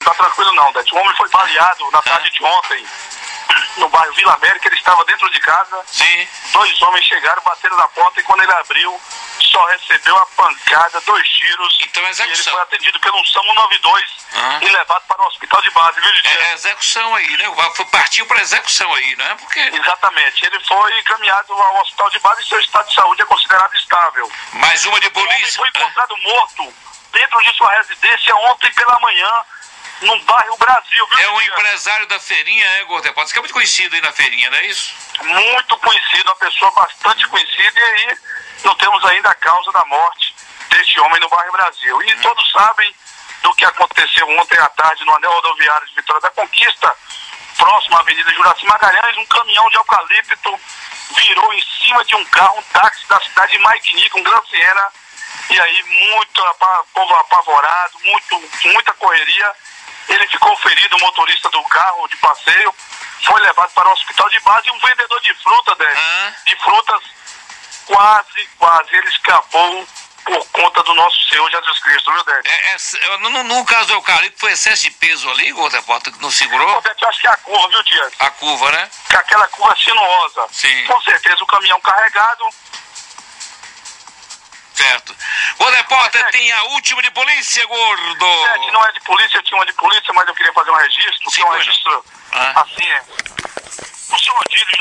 Tá tranquilo não, Dete. O homem foi baleado na tarde de ontem, no bairro Vila América. Ele estava dentro de casa. Sim. 2 homens chegaram, bateram na porta e quando ele abriu, só recebeu a pancada, 2 tiros. Então é e ele execução. foi atendido pelo SAMU 92 e levado para o hospital de base, viu, Didi? É execução aí, né? Partiu para execução aí, não é? Porque... Exatamente. Ele foi encaminhado ao hospital de base e seu estado de saúde é considerado estável. Mais uma de O homem polícia. foi encontrado morto dentro de sua residência ontem pela manhã, no bairro Brasil, viu? É um empresário da feirinha, Gordé? Pode ser que é muito conhecido aí na feirinha, não é isso? Muito conhecido, uma pessoa bastante conhecida, e aí não temos ainda a causa da morte deste homem no bairro Brasil. E todos sabem do que aconteceu ontem à tarde no anel rodoviário de Vitória da Conquista, próximo à Avenida Juraci Magalhães. Um caminhão de eucalipto virou em cima de um carro, um táxi da cidade de Maiquinique, um Gran Siena, e aí muito povo apavorado, muita correria. Ele ficou ferido, o motorista do carro de passeio foi levado para o hospital de base, e um vendedor de fruta, de frutas, quase ele escapou por conta do nosso Senhor Jesus Cristo, viu, Débora? No caso do eucalipto, foi excesso de peso ali, Gordé, que não segurou? Eu acho que é a curva, viu, Dias? A curva, né? Aquela curva sinuosa. Sim. Com certeza o caminhão carregado. Certo. O repórter tem a última de polícia, gordo. Não é de polícia, eu tinha uma de polícia, mas eu queria fazer um registro. Sim, que é um registro assim, o senhor Odílio